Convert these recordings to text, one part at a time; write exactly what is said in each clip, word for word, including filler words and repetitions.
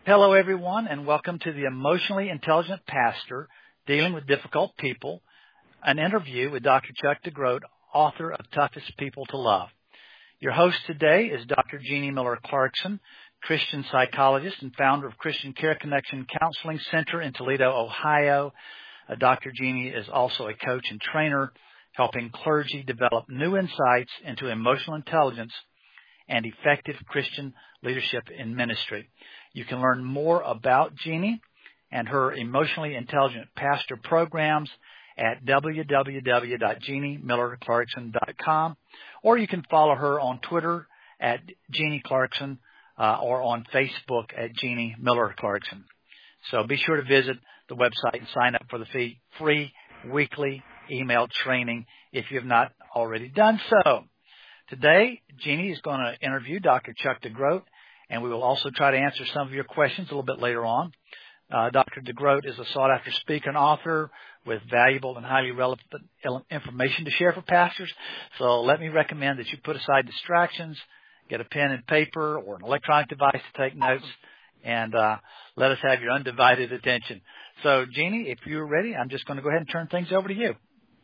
Hello, everyone, and welcome to the Emotionally Intelligent Pastor Dealing with Difficult People, an interview with Doctor Chuck DeGroat, author of Toughest People to Love. Your host today is Doctor Jeannie Miller Clarkson, Christian psychologist and founder of Christian Care Connection Counseling Center in Toledo, Ohio. Uh, Doctor Jeannie is also a coach and trainer, helping clergy develop new insights into emotional intelligence and effective Christian leadership in ministry. You can learn more about Jeannie and her Emotionally Intelligent Pastor programs at w w w dot jeannie miller clarkson dot com, or you can follow her on Twitter at Jeannie Clarkson uh, or on Facebook at Jeannie Miller Clarkson. So be sure to visit the website and sign up for the fee, free weekly email training if you have not already done so. Today, Jeannie is going to interview Doctor Chuck DeGroat, and we will also try to answer some of your questions a little bit later on. Uh, Doctor DeGroat is a sought-after speaker and author with valuable and highly relevant information to share for pastors. So let me recommend that you put aside distractions, get a pen and paper or an electronic device to take notes, and uh, let us have your undivided attention. So, Jeannie, if you're ready, I'm just going to go ahead and turn things over to you.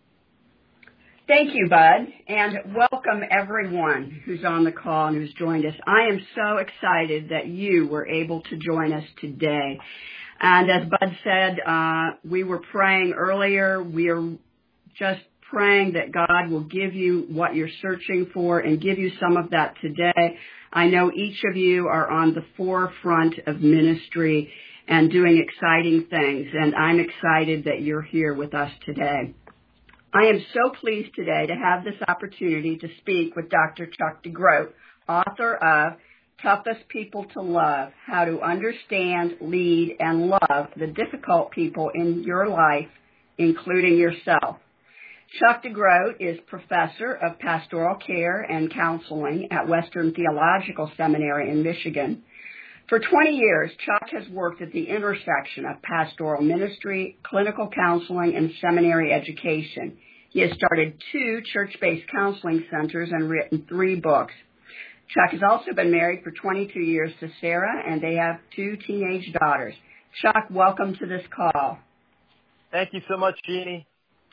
Thank you, Bud, and welcome everyone who's on the call and who's joined us. I am so excited that you were able to join us today. And as Bud said, uh, we were praying earlier. We are just praying that God will give you what you're searching for and give you some of that today. I know each of you are on the forefront of ministry and doing exciting things, and I'm excited that you're here with us today. I am so pleased today to have this opportunity to speak with Doctor Chuck DeGroat, author of Toughest People to Love, How to Understand, Lead, and Love the Difficult People in Your Life, including yourself. Chuck DeGroat is professor of pastoral care and counseling at Western Theological Seminary in Michigan. For twenty years, Chuck has worked at the intersection of pastoral ministry, clinical counseling, and seminary education. He has started two church-based counseling centers and written three books. Chuck has also been married for twenty-two years to Sarah, and they have two teenage daughters. Chuck, welcome to this call. Thank you so much, Jeannie.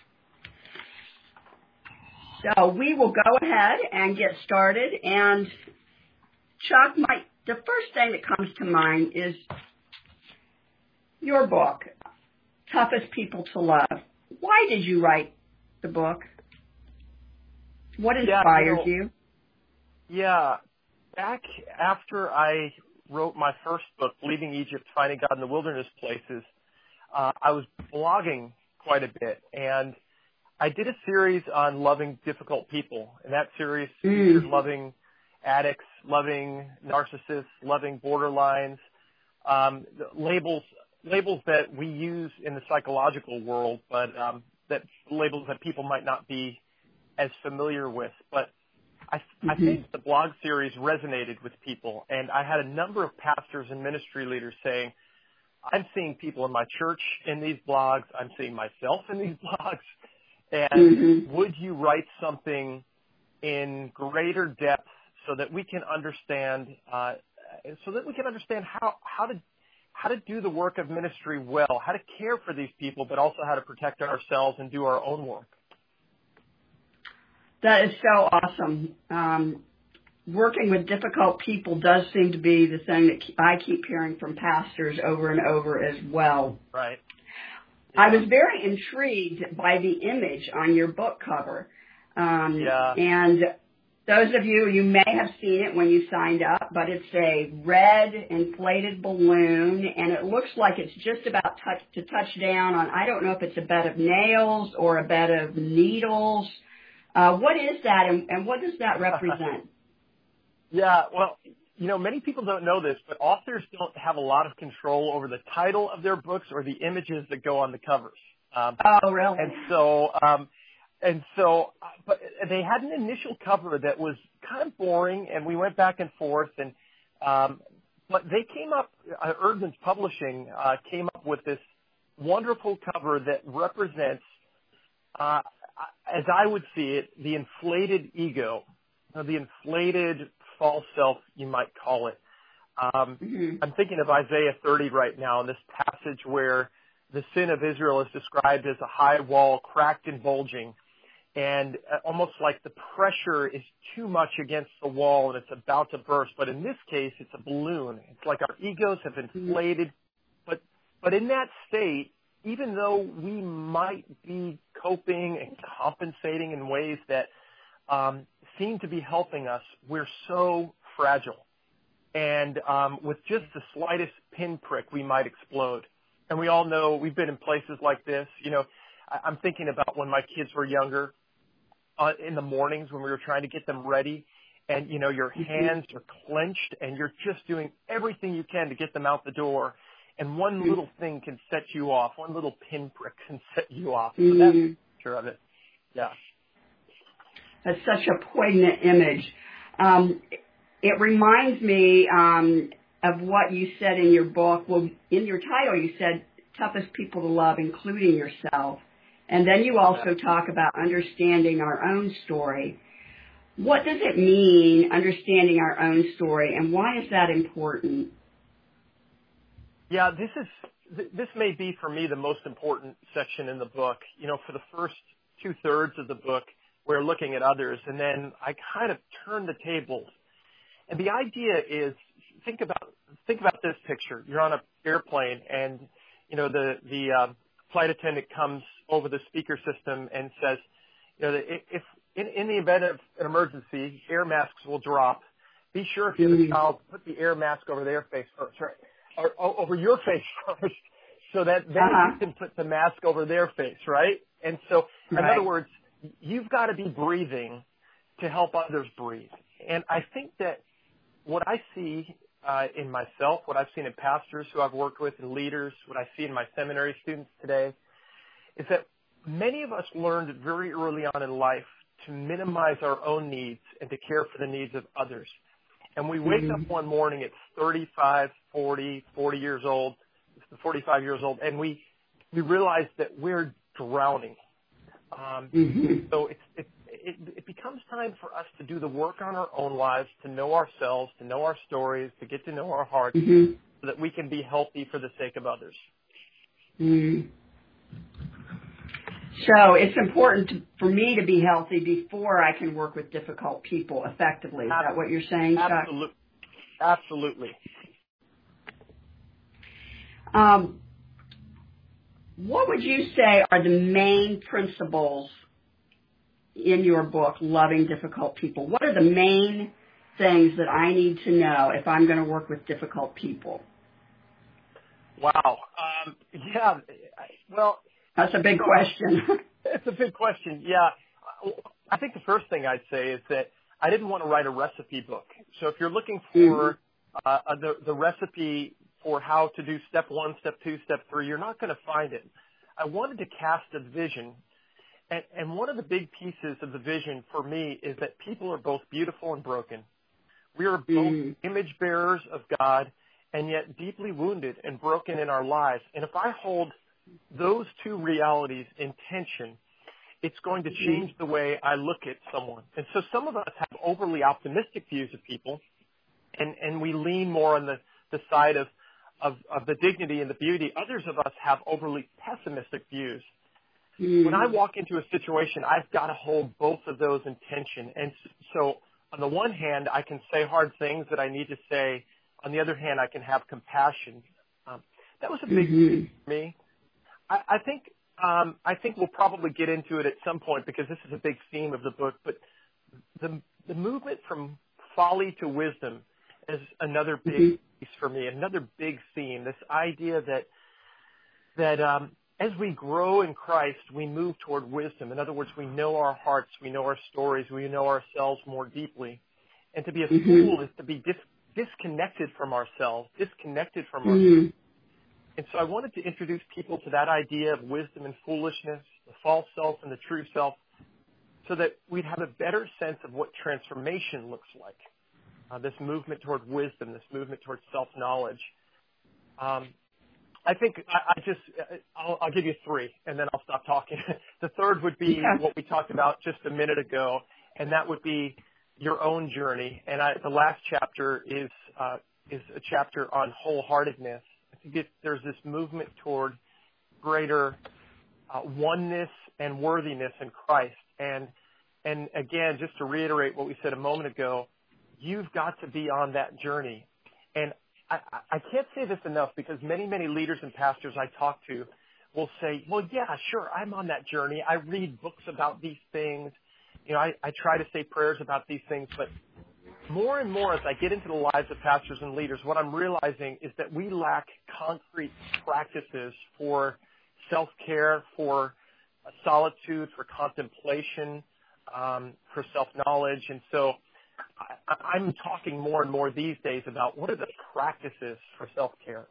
So we will go ahead and get started. And Chuck, my, the first thing that comes to mind is your book, Toughest People to Love. Why did you write the book? What inspired yeah, you? Know, you? Yeah, back after I wrote my first book, Leaving Egypt, Finding God in the Wilderness Places, uh, I was blogging quite a bit, and I did a series on loving difficult people, and that series mm. featured loving addicts, loving narcissists, loving borderlines, um, labels labels that we use in the psychological world, but um, that labels that people might not be as familiar with. But I, mm-hmm. I think the blog series resonated with people, and I had a number of pastors and ministry leaders saying, I'm seeing people in my church in these blogs, I'm seeing myself in these blogs, and mm-hmm. would you write something in greater depth so that we can understand, uh, so that we can understand how, how to how to do the work of ministry well, how to care for these people, but also how to protect ourselves and do our own work. That is so awesome. Um, working with difficult people does seem to be the thing that I keep hearing from pastors over and over as well. Right. Yeah. I was very intrigued by the image on your book cover. Um, yeah. And those of you, you may have seen it when you signed up, but it's a red inflated balloon, and it looks like it's just about touch, to touch down on, I don't know if it's a bed of nails or a bed of needles. Uh, what is that, and, and what does that represent? Yeah, well, you know, many people don't know this, but authors don't have a lot of control over the title of their books or the images that go on the covers. Um, oh, really? And so... Um, And so, but they had an initial cover that was kind of boring, and we went back and forth. And um, but they came up, uh, Eerdmans Publishing uh, came up with this wonderful cover that represents, uh, as I would see it, the inflated ego, or the inflated false self, you might call it. Um, Mm-hmm. I'm thinking of Isaiah thirty right now, in this passage where the sin of Israel is described as a high wall, cracked and bulging, and uh, almost like the pressure is too much against the wall and it's about to burst. But in this case, it's a balloon. It's like our egos have inflated. But but in that state, even though we might be coping and compensating in ways that um, seem to be helping us, we're so fragile. And um, with just the slightest pinprick, we might explode. And we all know, we've been in places like this. You know, I, I'm thinking about when my kids were younger, uh, in the mornings when we were trying to get them ready. And, you know, your hands are clenched and you're just doing everything you can to get them out the door. And one little thing can set you off. One little pinprick can set you off. So that's a picture of it. Yeah. That's such a poignant image. Um, it reminds me um, of what you said in your book. Well, in your title, you said toughest people to love, including yourself. And then you also talk about understanding our own story. What does it mean, understanding our own story, and why is that important? Yeah, this is this may be for me the most important section in the book. You know, for the first two thirds of the book, we're looking at others, and then I kind of turn the tables. And the idea is, think about think about this picture. You're on an airplane, and you know the the uh, flight attendant comes over the speaker system and says, you know, if in, in the event of an emergency, air masks will drop. Be sure if you have a child, put the air mask over their face first, right? Or, or over your face first, so that then uh-huh. you can put the mask over their face, right? And so, in right. other words, you've got to be breathing to help others breathe. And I think that what I see uh, in myself, what I've seen in pastors who I've worked with and leaders, what I see in my seminary students today, is that many of us learned very early on in life to minimize our own needs and to care for the needs of others. And we wake mm-hmm. up one morning at thirty-five, forty, forty years old, forty-five years old, and we we realize that we're drowning. Um, mm-hmm. So it's, it, it, it becomes time for us to do the work on our own lives, to know ourselves, to know our stories, to get to know our hearts, mm-hmm. so that we can be healthy for the sake of others. Mm. So it's important to, for me to be healthy before I can work with difficult people effectively. Is that what you're saying, Chuck? Absolutely. Absolutely. Um, what would you say are the main principles in your book, Loving Difficult People? What are the main things that I need to know if I'm going to work with difficult people? Wow. Um, yeah. Well, that's a big question. It's a big question. Yeah. I think the first thing I'd say is that I didn't want to write a recipe book. So if you're looking for mm-hmm. uh, the, the recipe for how to do step one, step two, step three, you're not going to find it. I wanted to cast a vision. And, and one of the big pieces of the vision for me is that people are both beautiful and broken. We are both mm-hmm. image bearers of God and yet deeply wounded and broken in our lives. And if I hold those two realities in tension, it's going to change the way I look at someone. And so some of us have overly optimistic views of people, and, and we lean more on the, the side of, of, of the dignity and the beauty. Others of us have overly pessimistic views. Mm. When I walk into a situation, I've got to hold both of those in tension. And so on the one hand, I can say hard things that I need to say. On the other hand, I can have compassion. Um, that was a big mm-hmm. thing for me. I, I think um, I think we'll probably get into it at some point because this is a big theme of the book. But the the movement from folly to wisdom is another big mm-hmm. piece for me. Another big theme. This idea that that um, as we grow in Christ, we move toward wisdom. In other words, we know our hearts, we know our stories, we know ourselves more deeply. And to be a mm-hmm. fool is to be dis- disconnected from ourselves, disconnected from mm-hmm. ourselves. And so I wanted to introduce people to that idea of wisdom and foolishness, the false self and the true self, so that we'd have a better sense of what transformation looks like, uh, this movement toward wisdom, this movement toward self-knowledge. Um, I think I, I just, I'll, I'll give you three, and then I'll stop talking. The third would be yeah. what we talked about just a minute ago, and that would be your own journey. And I, the last chapter is uh, is a chapter on wholeheartedness. I think it, there's this movement toward greater uh, oneness and worthiness in Christ. And and again, just to reiterate what we said a moment ago, you've got to be on that journey. And I, I can't say this enough, because many, many leaders and pastors I talk to will say, well, yeah, sure, I'm on that journey. I read books about these things. You know, I, I try to say prayers about these things. But more and more as I get into the lives of pastors and leaders, what I'm realizing is that we lack concrete practices for self-care, for solitude, for contemplation, um, for self-knowledge. And so I, I'm talking more and more these days about what are the practices for self-care.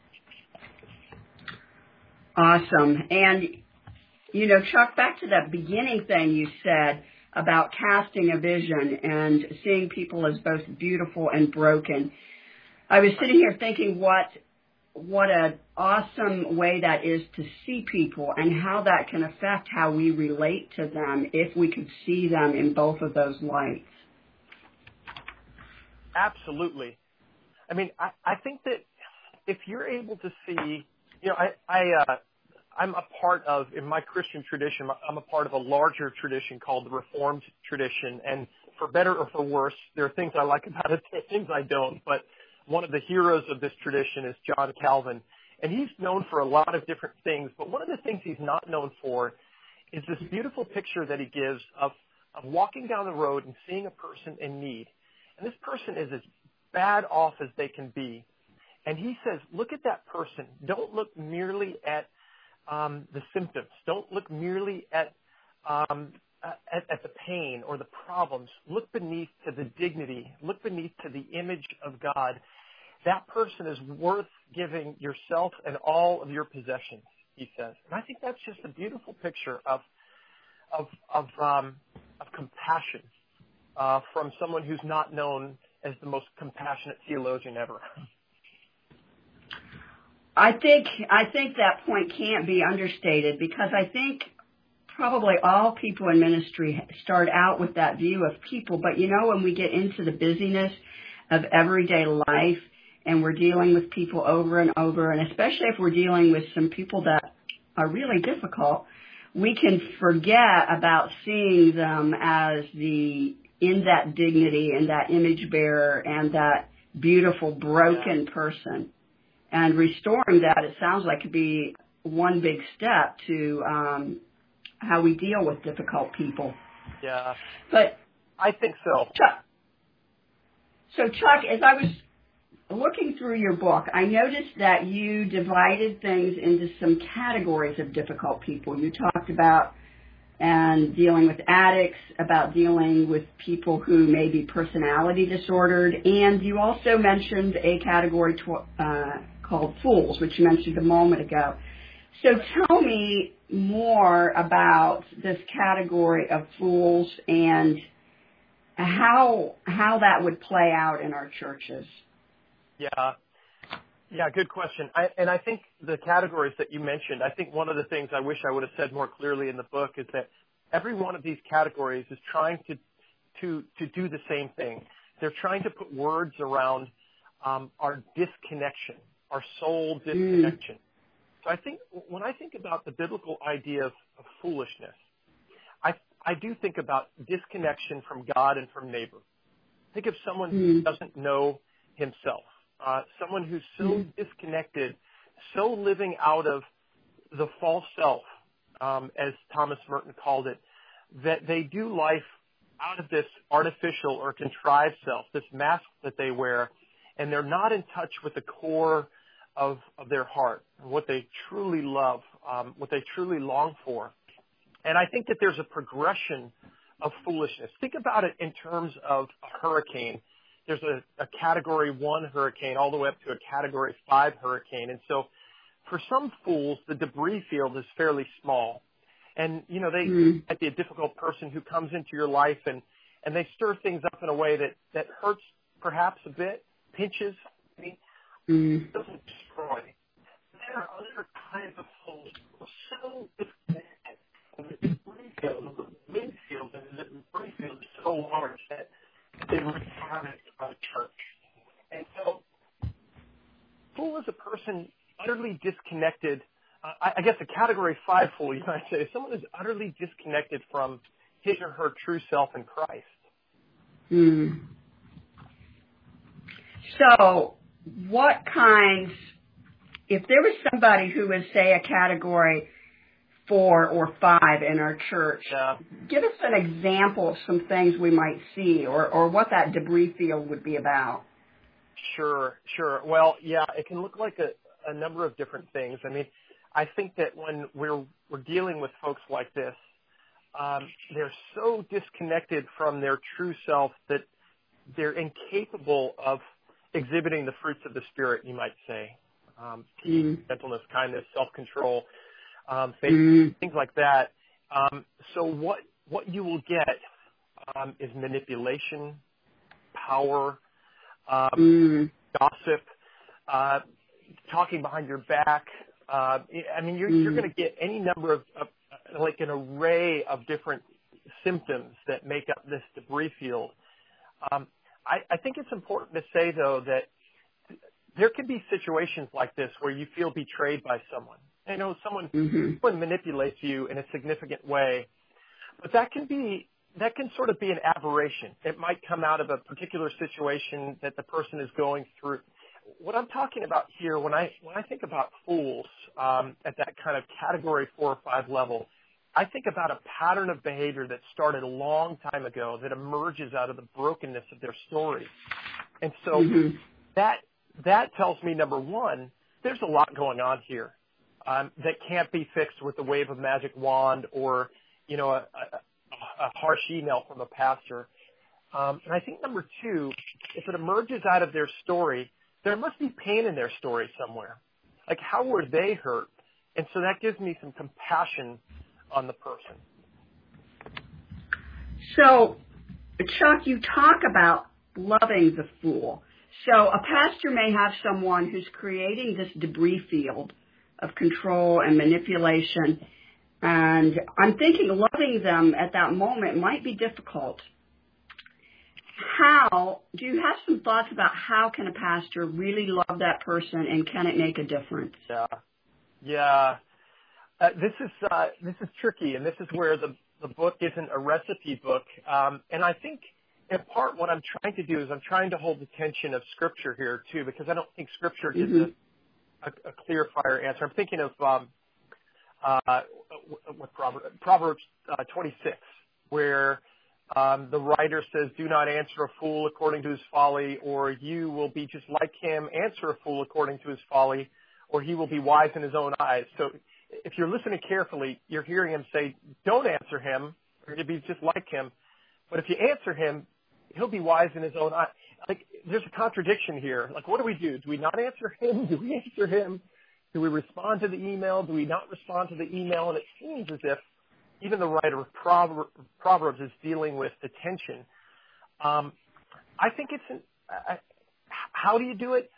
Awesome. And, you know, Chuck, back to that beginning thing you said about casting a vision and seeing people as both beautiful and broken. I was sitting here thinking what what an awesome way that is to see people, and how that can affect how we relate to them if we could see them in both of those lights. Absolutely. I mean, I, I think that if you're able to see, you know, I, I, uh, I'm a part of, in my Christian tradition, I'm a part of a larger tradition called the Reformed tradition. And for better or for worse, there are things I like about it, there are things I don't. But one of the heroes of this tradition is John Calvin. And he's known for a lot of different things. But one of the things he's not known for is this beautiful picture that he gives of, of walking down the road and seeing a person in need. And this person is as bad off as they can be. And he says, look at that person. Don't look merely at um, the symptoms. Don't look merely at, um, at at the pain or the problems. Look beneath to the dignity. Look beneath to the image of God. That person is worth giving yourself and all of your possessions, he says. And I think that's just a beautiful picture of of of, um, of compassion uh, from someone who's not known as the most compassionate theologian ever. I think I think that point can't be understated, because I think probably all people in ministry start out with that view of people. But, you know, when we get into the busyness of everyday life and we're dealing with people over and over, and especially if we're dealing with some people that are really difficult, we can forget about seeing them as the in that dignity and that image bearer and that beautiful broken Yeah. person. And restoring that, it sounds like, could be one big step to um, how we deal with difficult people. Yeah. But I think so. Chuck, so Chuck, as I was looking through your book, I noticed that you divided things into some categories of difficult people. You talked about and dealing with addicts, about dealing with people who may be personality disordered, and you also mentioned a category tw- uh, called fools, which you mentioned a moment ago. So tell me more about this category of fools and how how that would play out in our churches. Yeah. Yeah, good question. I, and I think the categories that you mentioned, I think one of the things I wish I would have said more clearly in the book is that every one of these categories is trying to to to do the same thing. They're trying to put words around um, our disconnection, our soul disconnection. Mm. So I think when I think about the biblical idea of, of foolishness, I I do think about disconnection from God and from neighbor. Think of someone mm. who doesn't know himself. Uh, someone who's so disconnected, so living out of the false self, um, as Thomas Merton called it, that they do life out of this artificial or contrived self, this mask that they wear, and they're not in touch with the core of, of their heart, what they truly love, um, what they truly long for. And I think that there's a progression of foolishness. Think about it in terms of a hurricane. There's a, a category one hurricane all the way up to a category five hurricane. And so for some fools, the debris field is fairly small. And, you know, they mm. might be a difficult person who comes into your life and, and they stir things up in a way that, that hurts perhaps a bit, pinches, mm. doesn't destroy. There are other kinds of fools who are so disconnected. And the debris field, the wind field, and the debris field is so large that they wreak havoc on church. And so fool is a person utterly disconnected. Uh, I, I guess a category five fool, you might say, is someone who's utterly disconnected from his or her true self in Christ. Hmm. So what kinds, if there was somebody who was, say, a category four or five in our church, Yeah. give us an example of some things we might see or, or what that debris field would be about. Sure, sure. Well, yeah, it can look like a, a number of different things. I mean, I think that when we're, we're dealing with folks like this, um, they're so disconnected from their true self that they're incapable of exhibiting the fruits of the Spirit, you might say. Um, peace, Mm. gentleness, kindness, self-control, um, faith, Mm. things like that. Um, so what, what you will get um, is manipulation, power, um, Mm. gossip, uh, talking behind your back. Uh, I mean, you're, Mm. you're going to get any number of, of, like an array of different symptoms that make up this debris field. Um, I, I think it's important to say, though, that there can be situations like this where you feel betrayed by someone. You know, someone, Mm-hmm. someone manipulates you in a significant way, but that can be that can sort of be an aberration. It might come out of a particular situation that the person is going through. What I'm talking about here, when I when I think about fools um, at that kind of category four or five level, I think about a pattern of behavior that started a long time ago that emerges out of the brokenness of their story. And so Mm-hmm. that that tells me, number one, there's a lot going on here um, that can't be fixed with a wave of magic wand or, you know, a, a, a harsh email from a pastor. Um, and I think number two, if it emerges out of their story, there must be pain in their story somewhere. Like, how were they hurt? And so that gives me some compassion on the person. So, Chuck, you talk about loving the fool. So a pastor may have someone who's creating this debris field of control and manipulation, and I'm thinking loving them at that moment might be difficult. How, do you have some thoughts about how can a pastor really love that person, and can it make a difference? Yeah, yeah. Uh, this is uh, this is tricky, and this is where the the book isn't a recipe book. Um, and I think, in part, what I'm trying to do is I'm trying to hold the tension of Scripture here too, because I don't think Scripture gives Mm-hmm. a, a, a clear fire answer. I'm thinking of um, uh, what Proverbs, Proverbs uh, twenty-six, where um, the writer says, "Do not answer a fool according to his folly, or you will be just like him. Answer a fool according to his folly, or he will be wise in his own eyes." So if you're listening carefully, you're hearing him say, don't answer him, or you'll be just like him. But if you answer him, he'll be wise in his own eyes. Like, there's a contradiction here. Like, what do we do? Do we not answer him? Do we answer him? Do we respond to the email? Do we not respond to the email? And it seems as if even the writer of Proverbs is dealing with the tension. Um, I think it's an, I, how do you do it?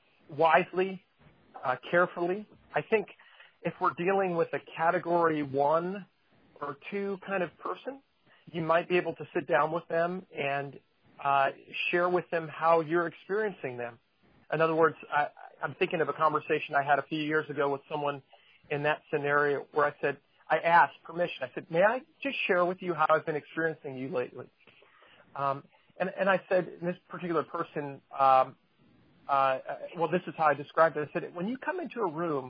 Wisely, uh, carefully. I think if we're dealing with a category one or two kind of person, you might be able to sit down with them and uh, share with them how you're experiencing them. In other words, I, I'm thinking of a conversation I had a few years ago with someone in that scenario where I said, I asked permission. I said, may I just share with you how I've been experiencing you lately? Um, and, and I said, this particular person, um, uh, well, this is how I described it. I said, when you come into a room,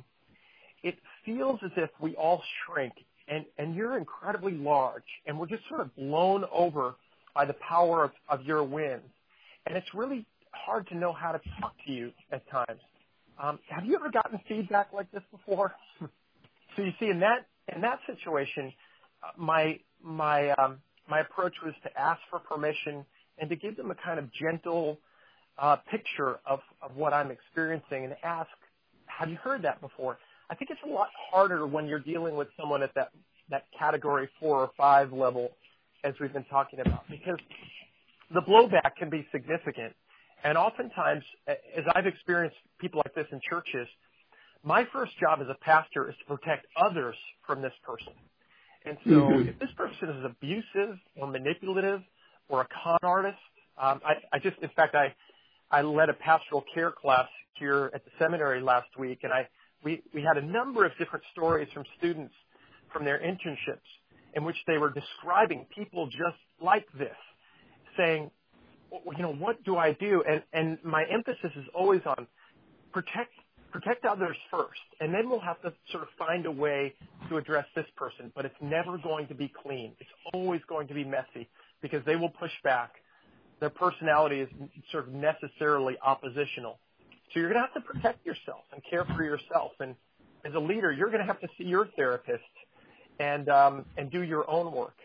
it feels as if we all shrink, and, and you're incredibly large, and we're just sort of blown over by the power of, of your winds. And it's really hard to know how to talk to you at times. Um, have you ever gotten feedback like this before? So you see, in that in that situation, uh, my my um, my approach was to ask for permission and to give them a kind of gentle uh, picture of, of what I'm experiencing, and ask, have you heard that before? I think it's a lot harder when you're dealing with someone at that, that category four or five level, as we've been talking about, because the blowback can be significant. And oftentimes, as I've experienced people like this in churches, my first job as a pastor is to protect others from this person. And so Mm-hmm. if this person is abusive or manipulative or a con artist, um, I, I just, in fact, I, I led a pastoral care class year at the seminary last week, and I we, we had a number of different stories from students from their internships in which they were describing people just like this, saying, you know, what do I do? And, and my emphasis is always on protect protect others first, and then we'll have to sort of find a way to address this person, but it's never going to be clean. It's always going to be messy because they will push back. Their personality is sort of necessarily oppositional. So you're going to have to protect yourself and care for yourself. And as a leader, you're going to have to see your therapist and um, and do your own work.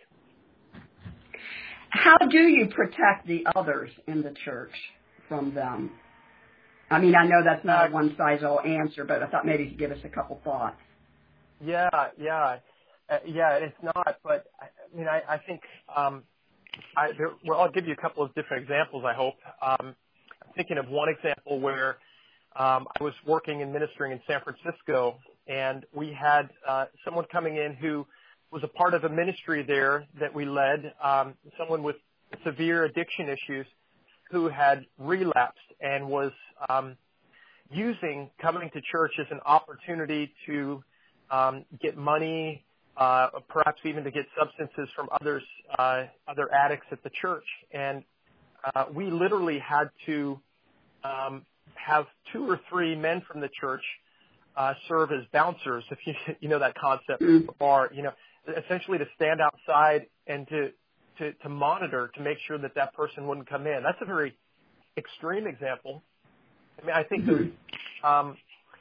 How do you protect the others in the church from them? I mean, I know that's not a one-size-all answer, but I thought maybe you could give us a couple thoughts. Yeah, yeah, uh, yeah. It's not, but I, I mean, I, I think um, I, there, well, I'll give you a couple of different examples. I hope. Um, I'm thinking of one example where um, I was working and ministering in San Francisco, and we had uh, someone coming in who was a part of a ministry there that we led. Um, someone with severe addiction issues who had relapsed and was um, using coming to church as an opportunity to um, get money, uh, perhaps even to get substances from others, uh, other addicts at the church. And uh, we literally had to um, have two or three men from the church uh, serve as bouncers, if you, you know that concept, mm. or, you know, essentially to stand outside and to, to, to monitor to make sure that that person wouldn't come in. That's a very extreme example. I mean, I think of, um,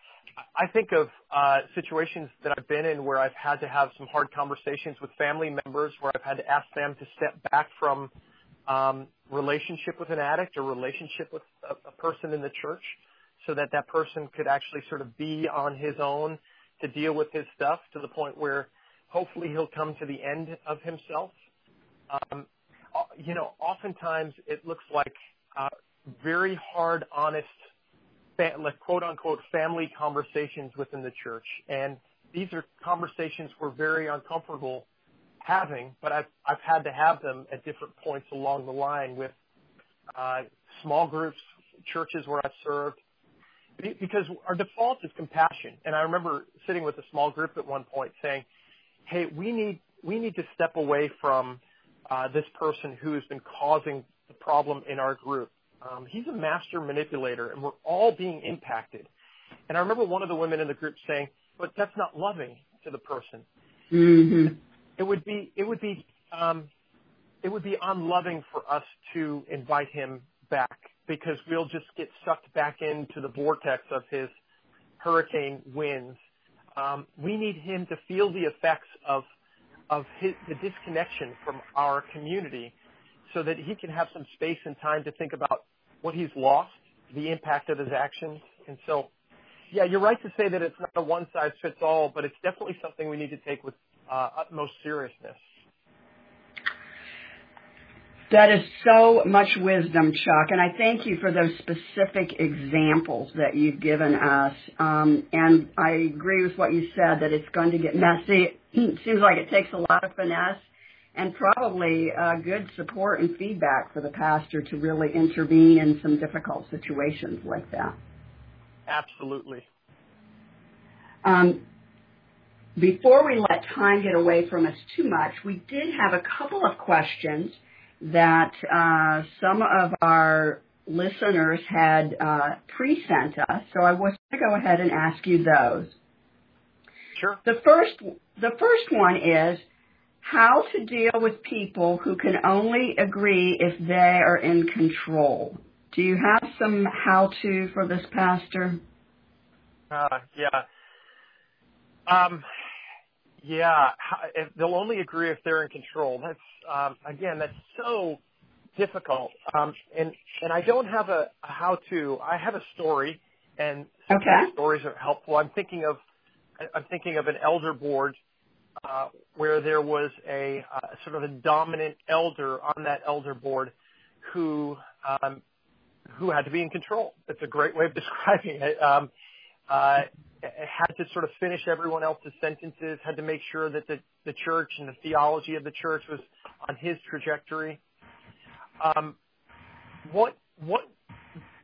I think of uh, situations that I've been in where I've had to have some hard conversations with family members, where I've had to ask them to step back from um, relationship with an addict or relationship with a, a person in the church, so that that person could actually sort of be on his own to deal with his stuff to the point where hopefully he'll come to the end of himself. Um, you know, oftentimes it looks like uh, very hard, honest, like quote unquote family conversations within the church, and these are conversations we're very uncomfortable having, but I've I've had to have them at different points along the line with uh, small groups, churches where I've served, because our default is compassion. And I remember sitting with a small group at one point saying, "Hey, we need we need to step away from uh, this person who has been causing the problem in our group. Um, he's a master manipulator, and we're all being impacted." And I remember one of the women in the group saying, "But that's not loving to the person." Mm-hmm. It would be, it would be, um, it would be unloving for us to invite him back, because we'll just get sucked back into the vortex of his hurricane winds. Um, we need him to feel the effects of of his, the disconnection from our community, so that he can have some space and time to think about what he's lost, the impact of his actions. And so, yeah, you're right to say that it's not a one-size-fits-all, but it's definitely something we need to take with uh, utmost seriousness. That is so much wisdom, Chuck, and I thank you for those specific examples that you've given us. Um, and I agree with what you said, that it's going to get messy. It seems like it takes a lot of finesse and probably uh, good support and feedback for the pastor to really intervene in some difficult situations like that. Absolutely. Um, before we let time get away from us too much, we did have a couple of questions that uh, some of our listeners had uh, pre-sent us, so I was going to go ahead and ask you those. Sure. The first, the first one is, how to deal with people who can only agree if they are in control. Do you have some how-to for this, Pastor? Uh, yeah. Um, yeah. If they'll only agree if they're in control. That's um, again, that's so difficult. Um, and and I don't have a, a how-to. I have a story, and okay. stories are helpful. I'm thinking of I'm thinking of an elder board. Uh, where there was a uh, sort of a dominant elder on that elder board who um, who had to be in control. That's a great way of describing it. Um, uh, had to sort of finish everyone else's sentences, had to make sure that the, the church and the theology of the church was on his trajectory. Um, what what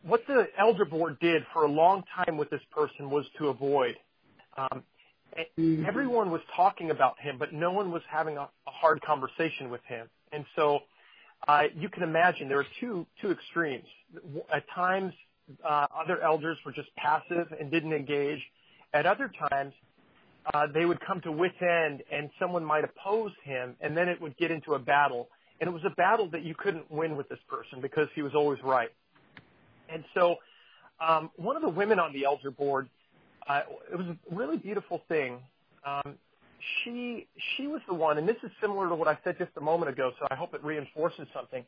what the elder board did for a long time with this person was to avoid. Um, mm-hmm. Everyone was talking about him, but no one was having a, a hard conversation with him. And so uh, you can imagine there are two two extremes. At times, uh, other elders were just passive and didn't engage. At other times, uh, they would come to wit's end, and someone might oppose him, and then it would get into a battle. And it was a battle that you couldn't win with this person because he was always right. And so um, one of the women on the elder board, uh, it was a really beautiful thing. Um, she she was the one, and this is similar to what I said just a moment ago, so I hope it reinforces something.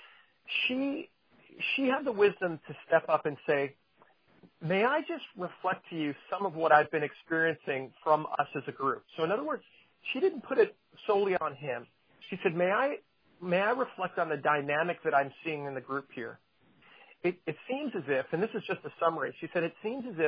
She she had the wisdom to step up and say, may I just reflect to you some of what I've been experiencing from us as a group? So in other words, she didn't put it solely on him. She said, may I may I reflect on the dynamic that I'm seeing in the group here? It, it seems as if, and this is just a summary, she said, it seems as if,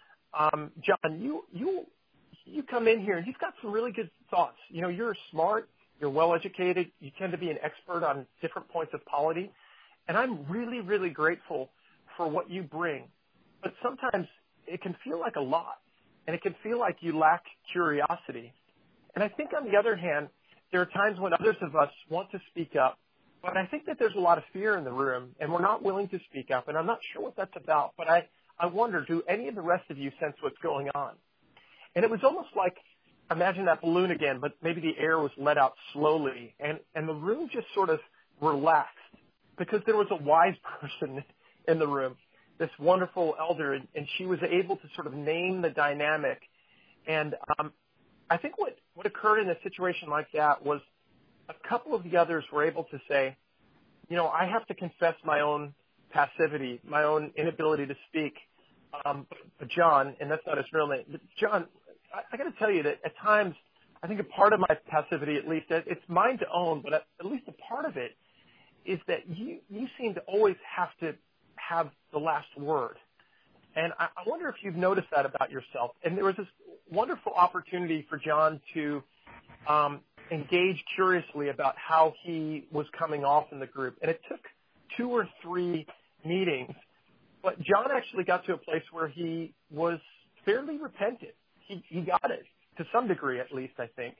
um, John, you you you come in here and you've got some really good thoughts. You know, you're smart, you're well-educated, you tend to be an expert on different points of polity, and I'm really, really grateful for what you bring. But sometimes it can feel like a lot, and it can feel like you lack curiosity. And I think, on the other hand, there are times when others of us want to speak up, but I think that there's a lot of fear in the room, and we're not willing to speak up, and I'm not sure what that's about. But I, I wonder, do any of the rest of you sense what's going on? And it was almost like, imagine that balloon again, but maybe the air was let out slowly, and, and the room just sort of relaxed because there was a wise person in the room, this wonderful elder, and, and she was able to sort of name the dynamic. And um, I think what, what occurred in a situation like that was a couple of the others were able to say, you know, I have to confess my own passivity, my own inability to speak. Um, but John, and that's not his real name, but John, I, I got to tell you that at times, I think a part of my passivity, at least, it's mine to own, but at, at least a part of it is that you, you seem to always have to have the last word. And I, I wonder if you've noticed that about yourself. And there was this wonderful opportunity for John to um, engage curiously about how he was coming off in the group. And it took two or three meetings, but John actually got to a place where he was fairly repentant. He, he got it, to some degree at least, I think.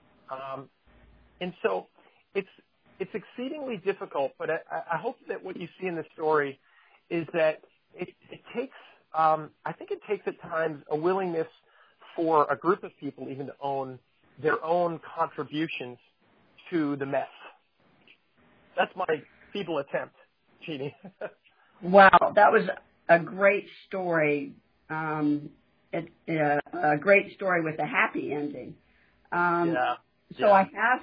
Um, and so it's it's exceedingly difficult, but I, I hope that what you see in the story is that it, it takes, um, I think it takes at times a willingness for a group of people even to own their own contributions to the mess. That's my feeble attempt, Jeannie. Wow, that was a great story. Um, it, uh, a great story with a happy ending. Um, yeah. So yeah. I have,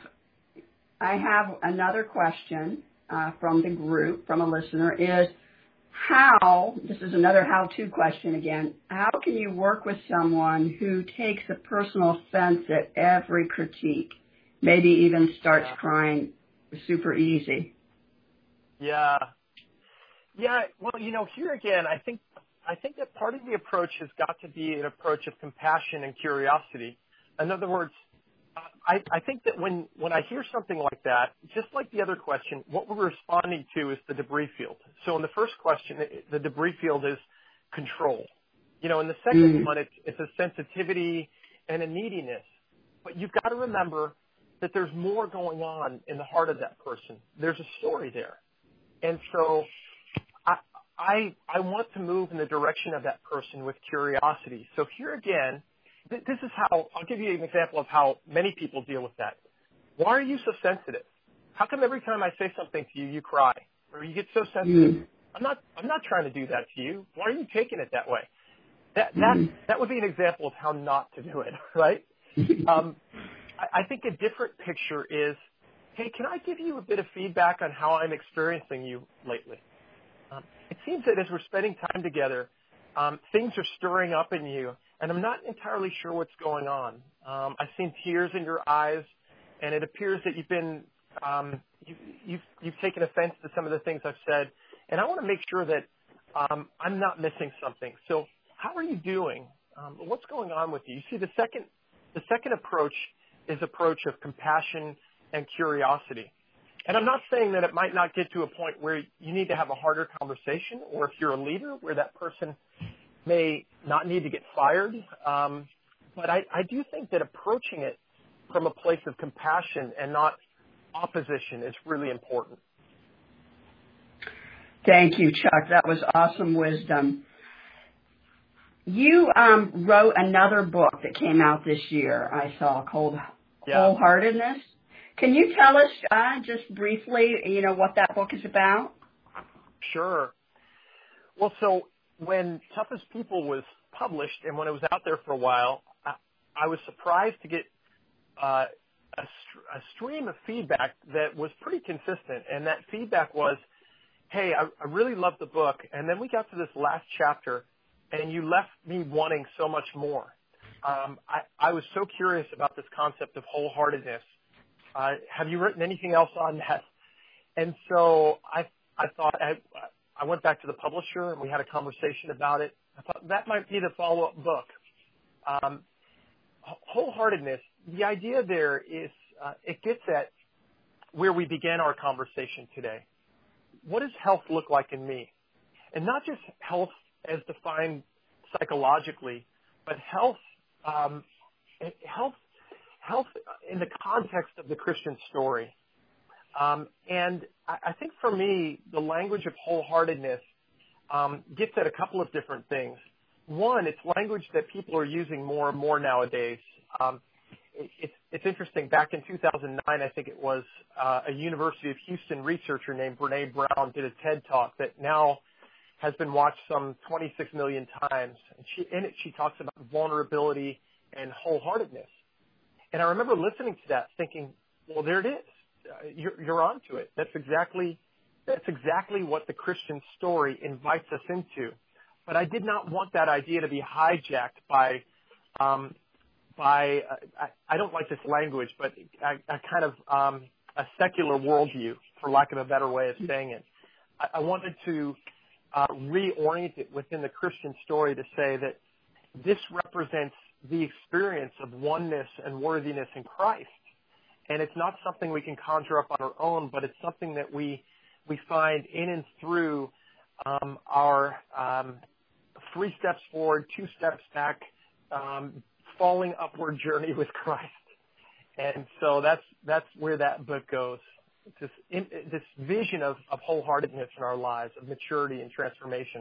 I have another question uh, from the group, from a listener. Is how? This is another how-to question again. How can you work with someone who takes a personal offense at every critique? Maybe even starts yeah. crying. Super easy. Yeah. Yeah, well, you know, here again, I think I think that part of the approach has got to be an approach of compassion and curiosity. In other words, I, I think that when, when I hear something like that, just like the other question, what we're responding to is the debris field. So in the first question, the debris field is control. You know, in the second mm. one, it's, it's a sensitivity and a neediness. But you've got to remember that there's more going on in the heart of that person. There's a story there. And so I, I, I want to move in the direction of that person with curiosity. So here again, th- this is how, I'll give you an example of how many people deal with that. Why are you so sensitive? How come every time I say something to you, you cry or you get so sensitive? Mm. I'm not, I'm not trying to do that to you. Why are you taking it that way? That, that, mm. that would be an example of how not to do it, right? um, I, I think a different picture is, hey, can I give you a bit of feedback on how I'm experiencing you lately? Um, it seems that as we're spending time together, um, things are stirring up in you, and I'm not entirely sure what's going on. Um, I've seen tears in your eyes, and it appears that you've been um, you, you've you've taken offense to some of the things I've said, and I want to make sure that um, I'm not missing something. So, how are you doing? Um, what's going on with you? You see, the second the second approach is approach of compassion and curiosity. And I'm not saying that it might not get to a point where you need to have a harder conversation, or if you're a leader where that person may not need to get fired. Um, but I, I do think that approaching it from a place of compassion and not opposition is really important. Thank you, Chuck. That was awesome wisdom. You um, wrote another book that came out this year, I saw, called Yeah. Wholeheartedness. Can you tell us uh, just briefly, you know, what that book is about? Sure. Well, so when Toughest People was published and when it was out there for a while, I, I was surprised to get uh, a, a stream of feedback that was pretty consistent. And that feedback was, hey, I, I really loved the book. And then we got to this last chapter, and you left me wanting so much more. Um, I, I was so curious about this concept of wholeheartedness. Uh, have you written anything else on that? And so I, I thought, I, I went back to the publisher and we had a conversation about it. I thought that might be the follow-up book. Um, wholeheartedness, the idea there is, uh, it gets at where we began our conversation today. What does health look like in me? And not just health as defined psychologically, but health, um, health Health in the context of the Christian story. Um, and I, I think for me, the language of wholeheartedness um, gets at a couple of different things. One, it's language that people are using more and more nowadays. Um, it, it's, it's interesting. Back in two thousand nine, I think it was, uh, a University of Houston researcher named Brene Brown did a TED Talk that now has been watched some twenty-six million times. And she, in it, she talks about vulnerability and wholeheartedness. And I remember listening to that thinking, well, there it is. Uh, you're, you're onto it. That's exactly, that's exactly what the Christian story invites us into. But I did not want that idea to be hijacked by, um, by, uh, I, I don't like this language, but a, a kind of, um, a secular worldview, for lack of a better way of saying it. I, I wanted to, uh, reorient it within the Christian story to say that this represents the experience of oneness and worthiness in Christ. And it's not something we can conjure up on our own, but it's something that we we find in and through um, our um, three steps forward, two steps back, um, falling upward journey with Christ. And so that's that's where that book goes. It's this, in, this vision of, of wholeheartedness in our lives, of maturity and transformation.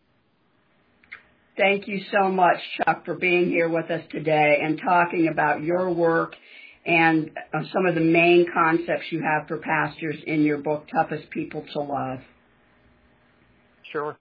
Thank you so much, Chuck, for being here with us today and talking about your work and uh, some of the main concepts you have for pastors in your book, Toughest People to Love. Sure.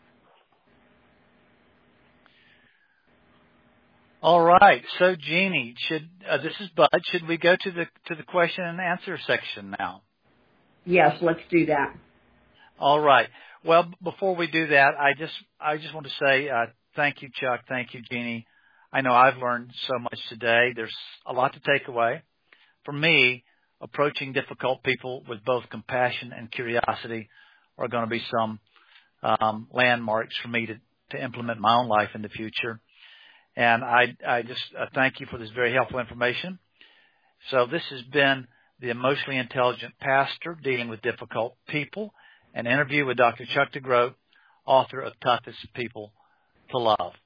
All right. So, Jeannie, should uh, this is Bud. Should we go to the to the question and answer section now? Yes, let's do that. All right. Well, before we do that, I just I just want to say uh, thank you, Chuck. Thank you, Jeannie. I know I've learned so much today. There's a lot to take away. For me, approaching difficult people with both compassion and curiosity are going to be some um, landmarks for me to, to implement in my own life in the future. And I, I just uh, thank you for this very helpful information. So this has been the Emotionally Intelligent Pastor Dealing with Difficult People, an interview with Doctor Chuck DeGroat, author of Toughest People to Love.